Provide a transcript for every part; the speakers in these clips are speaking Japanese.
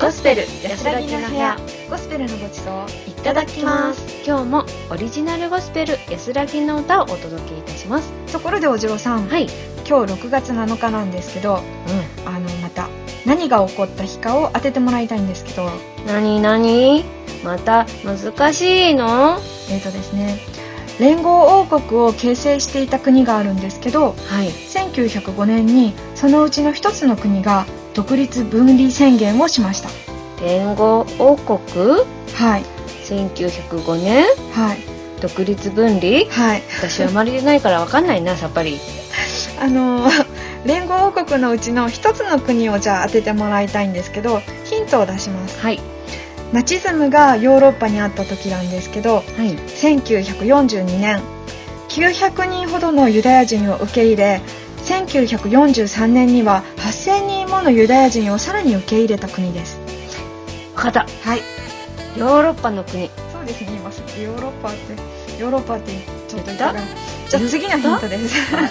ゴスペル安らぎの部屋、ゴスペルのごちそういただきます。 今日もオリジナルゴスペル安らぎの歌をお届けいたします。 ところでおじろさん、 はい、 今日6月7日なんですけど、また何が起こった日かを当ててもらいたいんですけど。 何また難しいの？ ですね、連合王国を形成していた国があるんですけど、1905年にそのうちの一つの国が独立分離宣言をしました。 連合王国？ はい。 1905年？ はい。 独立分離？ はい。 私は生まれてないから分かんないな、さっぱり。 連合王国のうちの一つの国をじゃあ当ててもらいたいんですけど、ヒントを出します。 はい。 ナチズムがヨーロッパにあった時なんですけど、1942年900人ほどのユダヤ人を受け入れ、1943年には8000人ものユダヤ人をさらに受け入れた国です。 分かった。 はい。 ヨーロッパの国。 そうですね、今すぐヨーロッパってちょっとじゃあ次のヒントです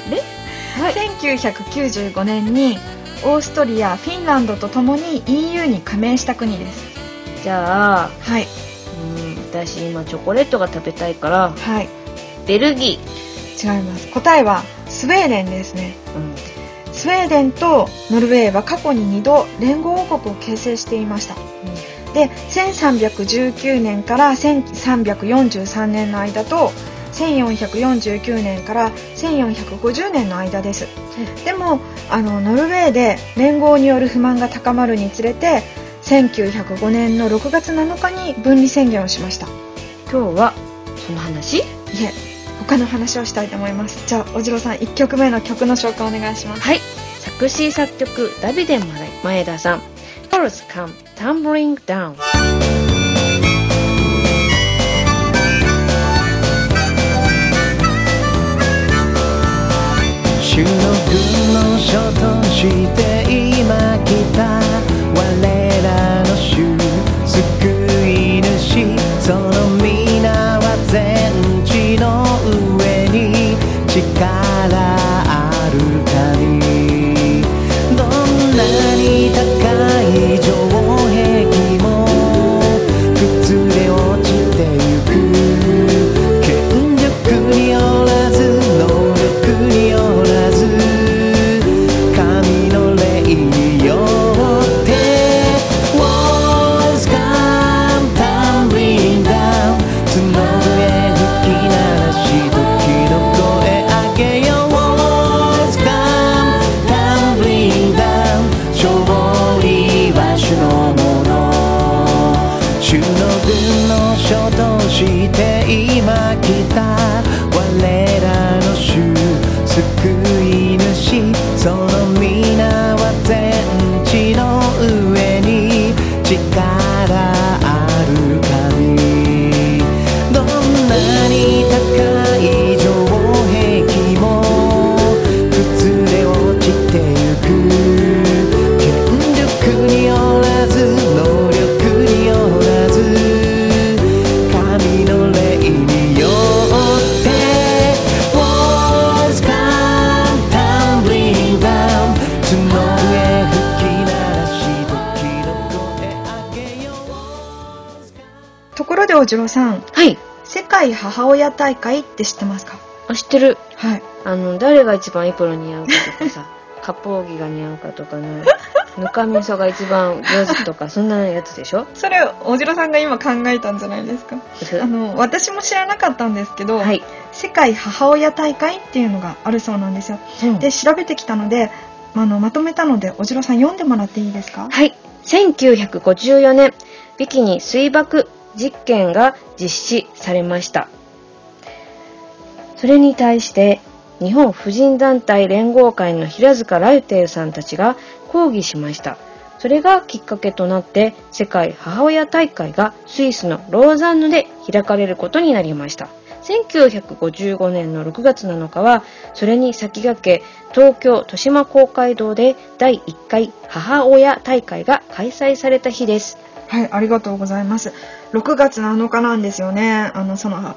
。1995年にオーストリア、フィンランドとともに EU に加盟した国です。 じゃあ、 はい。 私今チョコレートが食べたいから、 はい。 ベルギー。違います。答えはスウェーデンですね。スウェーデンとノルウェーは過去に2度連合王国を形成していました。で、1319年から1343年の間と1449年から1450年の間です。でもノルウェーで連合による不満が高まるにつれて1905年の6月7日に分離宣言をしました。 今日はその話？ いえ、他の話をしたいと思います。じゃあおじろさん、1曲目の曲の紹介お願いします。 はい。作詞作曲ダビデ前田さん、Walls Come Tumbling Down。 主の軍の書として今来た我らの主救い主、その皆は全地の上に力ある神。どんなに高い城壁も崩れ落ちてゆく。権力によらず能力によらず神の霊によって Walls come tumbling down。 角笛吹き鳴らし時の声上げよう。 Walls come tumbling down。 勝利は主のもの。主の軍の書として今来た我らの主救い主、その皆は全地の上に力ある神。どんなに高い城壁も崩れ落ちてゆく。権力によらず能力によらず神の霊によって Walls come tumbling down。 角笛吹き鳴らし時の声上げよう。 ところでおじろさん、 はい。 世界母親大会って知ってますか？ 知ってる。 はい。 誰が一番エプロン似合うかとかさ、割烹着が似合うかとかね、ぬかみそが一番上手とか、そんなやつでしょ？それおじろさんが今考えたんじゃないですか？私も知らなかったんですけど、はい、世界母親大会っていうのがあるそうなんですよ。で、調べてきたので、まとめたのでおじろさん読んでもらっていいですか？ はい。1954年ビキニ水爆実験が実施されました。それに対して日本婦人団体連合会の平塚ライテルさんたちが抗議しました。それがきっかけとなって世界母親大会がスイスのローザンヌで開かれることになりました。1955年の6月7日はそれに先駆け東京豊島公会堂で第1回母親大会が開催された日です。 はい、ありがとうございます。6月7日なんですよね。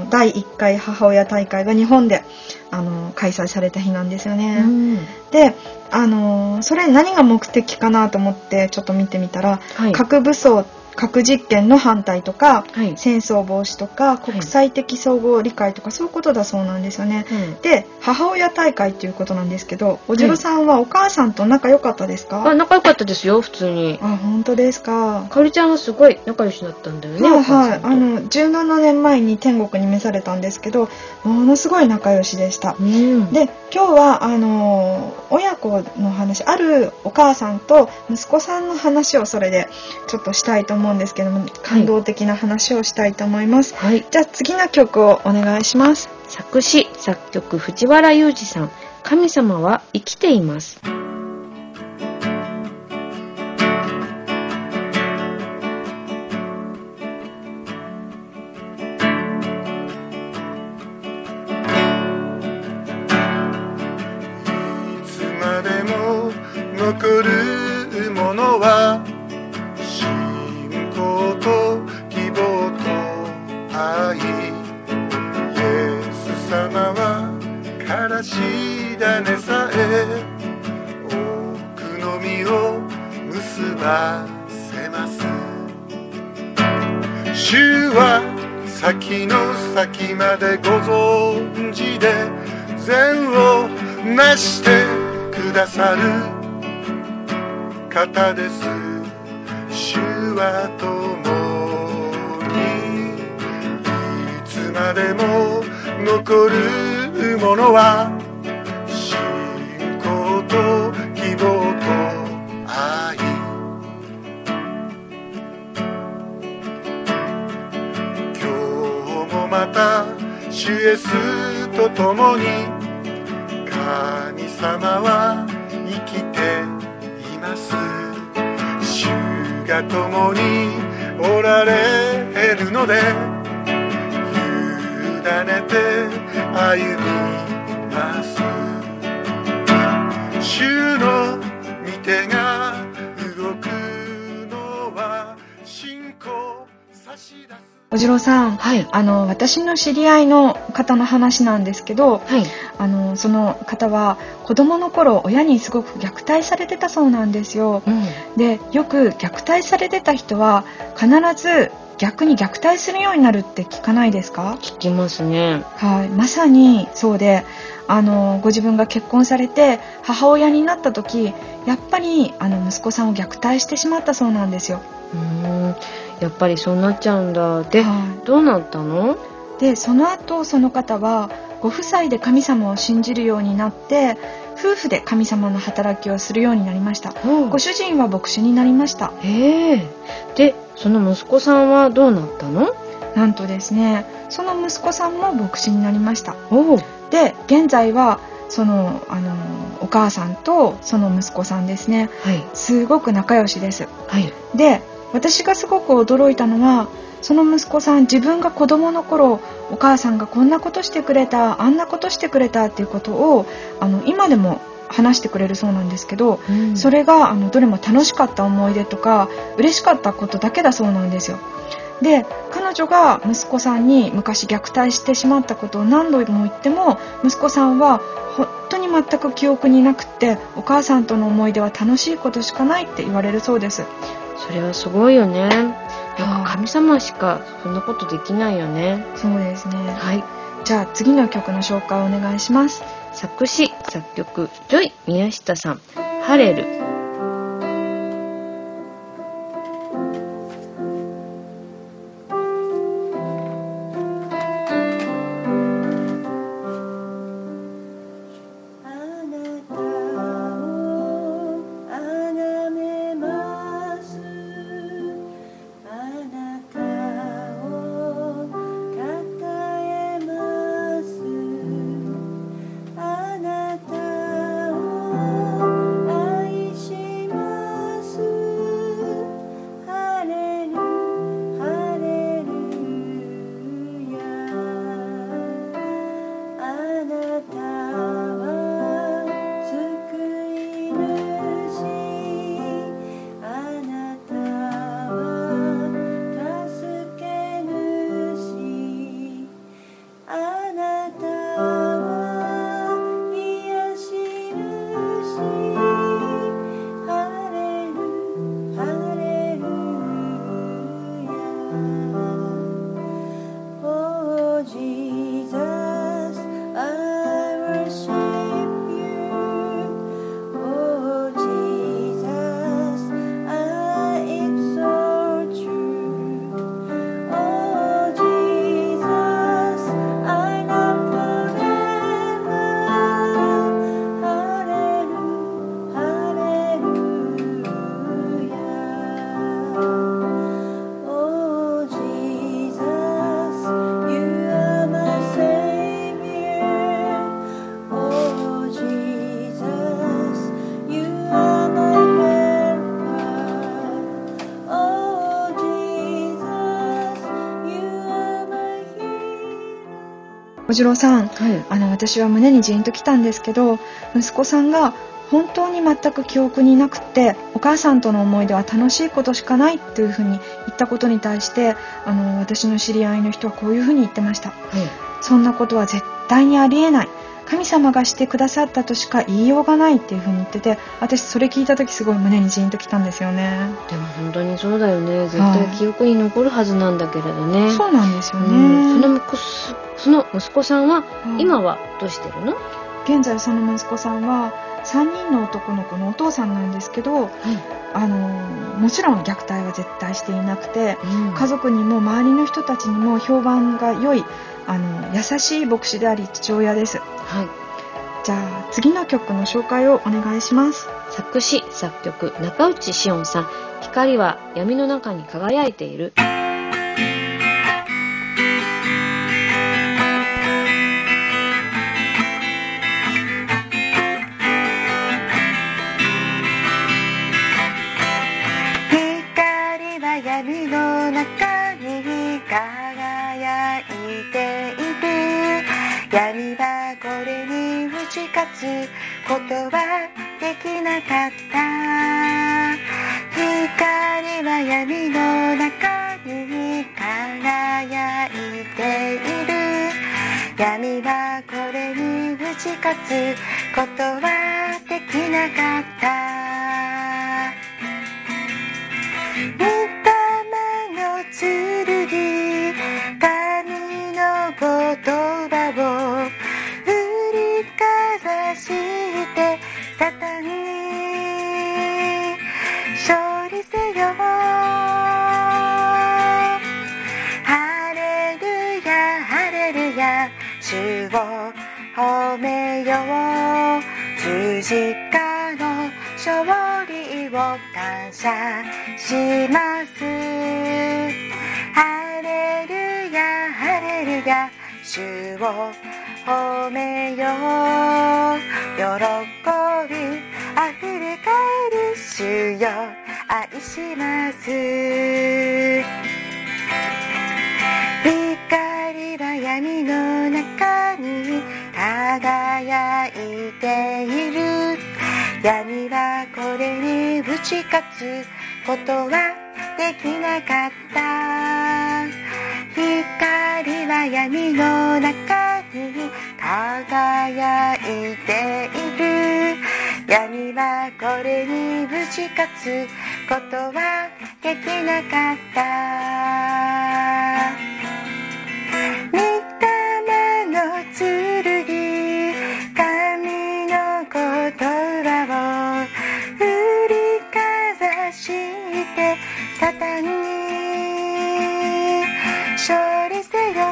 第1回母親大会が日本で開催された日なんですよね。でそれ何が目的かなと思ってちょっと見てみたら、核武装核実験の反対とか、戦争防止とか国際的総合理解とか、そういうことだそうなんですよね。で母親大会っていうことなんですけど、おじろさんはお母さんと仲良かったですか？ 仲良かったですよ、普通に。 本当ですか。 かおりちゃんはすごい仲良しだったんだよね。 17年前に天国に召されたんですけど、ものすごい仲良しでした。で今日は親子の話、あるお母さんと息子さんの話をそれでちょっとしたいと思うんですけども、感動的な話をしたいと思います。じゃあ次の曲をお願いします。 作詞作曲藤原裕二さん、神様は生きています。 いつまでも残るものは信仰と希望と愛。イエス様はからし種さえ多くの実を結ばせます。主は先の先までご存知で善をなしてくださる方です。主は共にいつまでも残るものは信仰と希望と愛。今日もまた主イエスと共に神様は生きています。主が共におられるので委ねて歩みます。主の御手が動くのは信仰差し出す。 おじろさん、私の知り合いの方の話なんですけど、その方は子供の頃親にすごく虐待されてたそうなんですよ。でよく虐待されてた人は必ず逆に虐待するようになるって聞かないですか？ 聞きますね。 まさにそうで、ご自分が結婚されて母親になった時、やっぱり息子さんを虐待してしまったそうなんですよ。 やっぱりそうなっちゃうんだ。で、どうなったの？ でその後その方はご夫妻で神様を信じるようになって、夫婦で神様の働きをするようになりました。ご主人は牧師になりました。 でその息子さんはどうなったの？ なんとですね、その息子さんも牧師になりました。で現在はそのお母さんとその息子さんですね、すごく仲良しです。で私がすごく驚いたのは、その息子さん、自分が子供の頃お母さんがこんなことしてくれた、あんなことしてくれたっていうことを今でも話してくれるそうなんですけど、それがどれも楽しかった思い出とか嬉しかったことだけだそうなんですよ。で彼女が息子さんに昔虐待してしまったことを何度も言っても、息子さんは本当に全く記憶になくって、お母さんとの思い出は楽しいことしかないって言われるそうです。 それはすごいよね。なんか神様しかそんなことできないよね。 そうですね。じゃあ次の曲の紹介をお願いします。 作詞作曲ジョイ宮下さん、ハレル。 あなたを愛しおじろうさん、 はい。 私は胸にジーンときたんですけど、息子さんが本当に全く記憶になくて、お母さんとの思い出は楽しいことしかないっていうふうに言ったことに対して、私の知り合いの人はこういうふうに言ってました。 はい。 そんなことは絶対にありえない、神様がしてくださったとしか言いようがないっていうふうに言ってて、私それ聞いた時すごい胸にジーンときたんですよね。 でも本当にそうだよね。絶対記憶に残るはずなんだけれどね。 そうなんですよね。 その息子さんは、今はどうしてるの？ 現在その息子さんは3人の男の子のお父さんなんですけど、もちろん虐待は絶対していなくて、家族にも周りの人たちにも評判が良い優しい牧師であり父親です。 はい。 じゃあ次の曲の紹介をお願いします。 作詞作曲中内紫音さん、光は闇の中に輝いている。 光は闇の中に輝いている。闇はこれに打ち勝つことはできなかった。光は闇の中に輝いている。闇はこれに打ち勝つことはできなかった。御霊の剣、神の言葉を振りかざしてサタンに勝利せよ。ハレルヤハレルヤ、主を褒めよう。十字架の勝利を感謝します。ハレルヤハレルヤ、主を褒めよう。喜びあふれかえる主よ、愛します。光は闇の中に輝いている。闇はこれに打ち勝つことはできなかった。光は闇の中に輝いている。闇はこれに打ち勝つことはできなかった。御霊の剣、神の言葉を振りかざしてサタンに勝利せよ。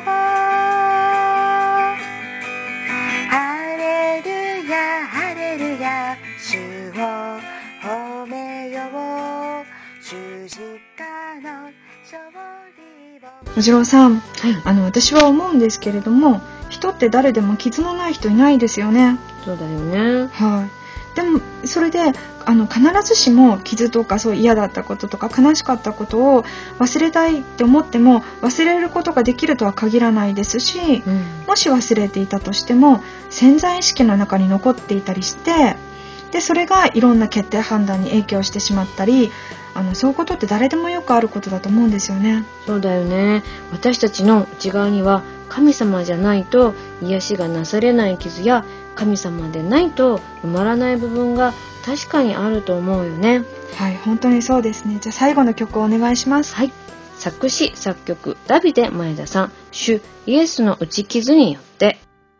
ハレルヤハレルヤ、主を褒めよう。十字架の勝利を。 おじろうさん、 はい。 私は思うんですけれども、人って誰でも傷のない人いないですよね。 そうだよね。 はい。でもそれで必ずしも傷とかそう嫌だったこととか悲しかったことを忘れたいって思っても忘れることができるとは限らないですし、もし忘れていたとしても潜在意識の中に残っていたりして、でそれがいろんな決定判断に影響してしまったり、そういうことって誰でもよくあることだと思うんですよね。 そうだよね。私たちの内側には神様じゃないと癒しがなされない傷や、神様でないと埋まらない部分が確かにあると思うよね。 はい、本当にそうですね。じゃあ最後の曲をお願いします。 はい。作詞作曲ダビデ前田さん、主イエスの打ち傷によって。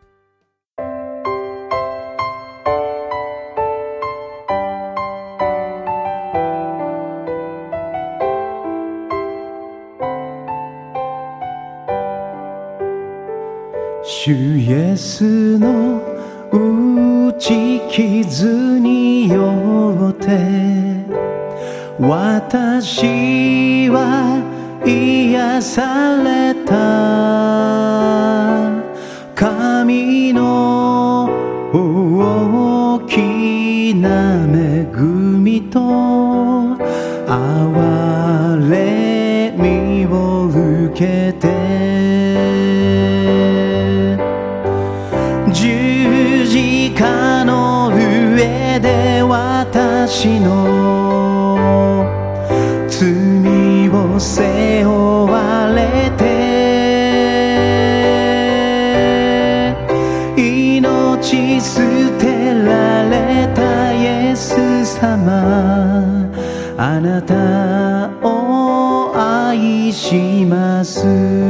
主イエスの打ち傷によって私は癒された。神の大きな恵みと憐れみを受けて私の罪を背負われて命捨てられたイエス様、あなたを愛します。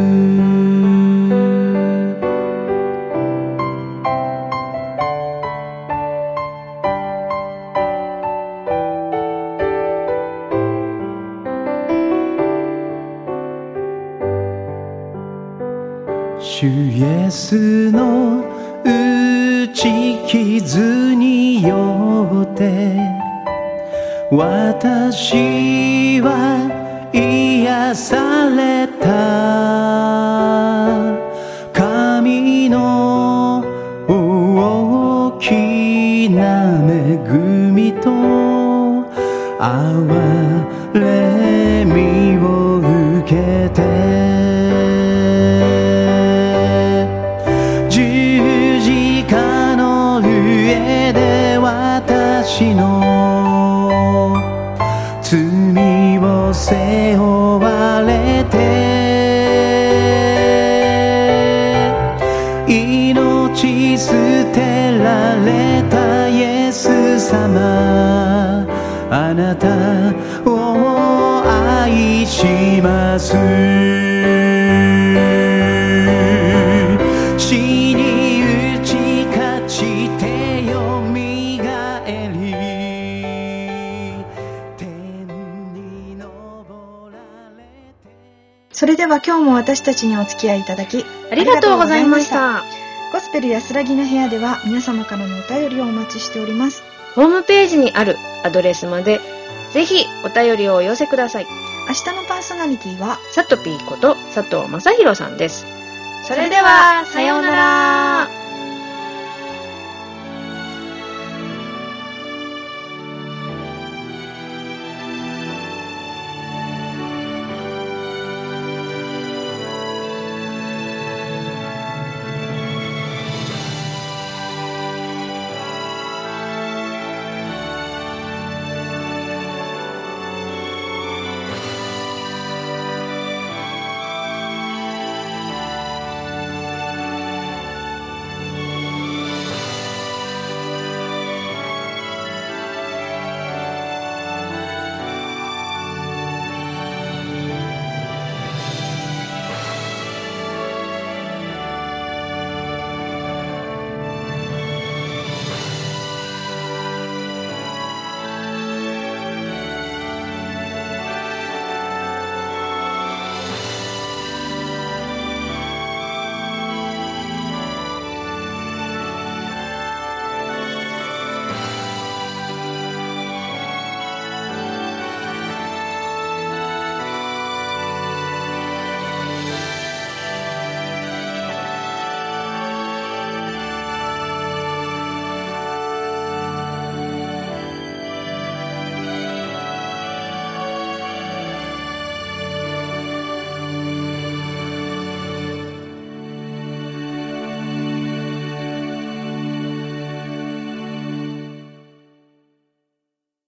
主イエスの打ち傷によって私は癒された。神の大きな恵みと憐れみを受けて十字架の上で私の罪を背負われて命捨てられたイエス様、あなたを愛します。死に打ち勝ちてよみがえり天に昇られて。 それでは今日も私たちにお付き合いいただきありがとうございました。 ゴスペル安らぎの部屋では皆様からのお便りをお待ちしております。 ホームページにあるアドレスまでぜひお便りをお寄せください。 明日のパーソナリティはさとぴーこと佐藤正宏さんです。それではさようなら。